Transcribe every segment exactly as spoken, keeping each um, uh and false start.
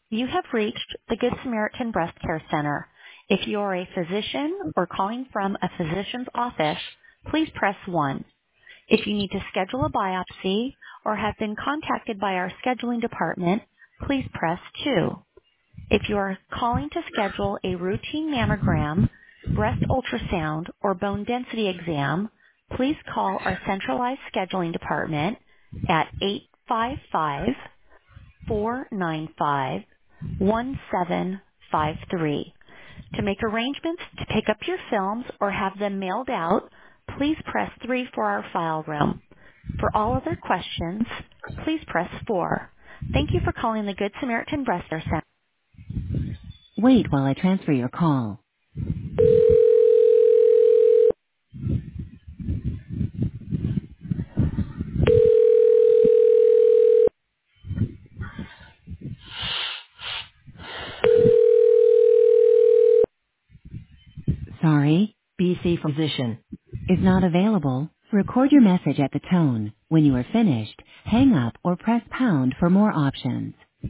You have reached the Good Samaritan Breast Care Center. If you are a physician or calling from a physician's office, please press one. If you need to schedule a biopsy or have been contacted by our scheduling department, please press two. If you are calling to schedule a routine mammogram, breast ultrasound, or bone density exam, please call our centralized scheduling department at eight five five, four nine five, one seven five three. To make arrangements to pick up your films or have them mailed out, please press three for our file room. For all other questions, please press four. Thank you for calling the Good Samaritan Breast Care Center. Wait while I transfer your call. Sorry, B C physician is not available. Record your message at the tone. When you are finished, hang up or press pound for more options.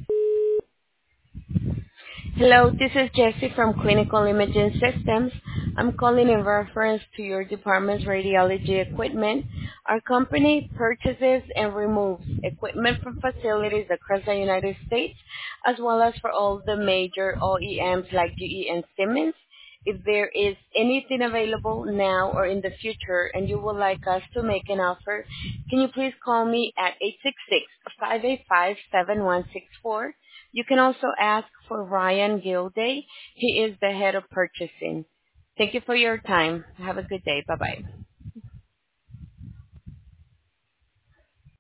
Hello, this is Jessie from Clinical Imaging Systems. I'm calling in reference to your department's radiology equipment. Our company purchases and removes equipment from facilities across the United States, as well as for all the major O E Ms like G E and Siemens. If there is anything available now or in the future and you would like us to make an offer, can you please call me at eight six six, five eight five, seven one six four? You can also ask for Ryan Gilday. He is the head of purchasing. Thank you for your time. Have a good day. Bye-bye.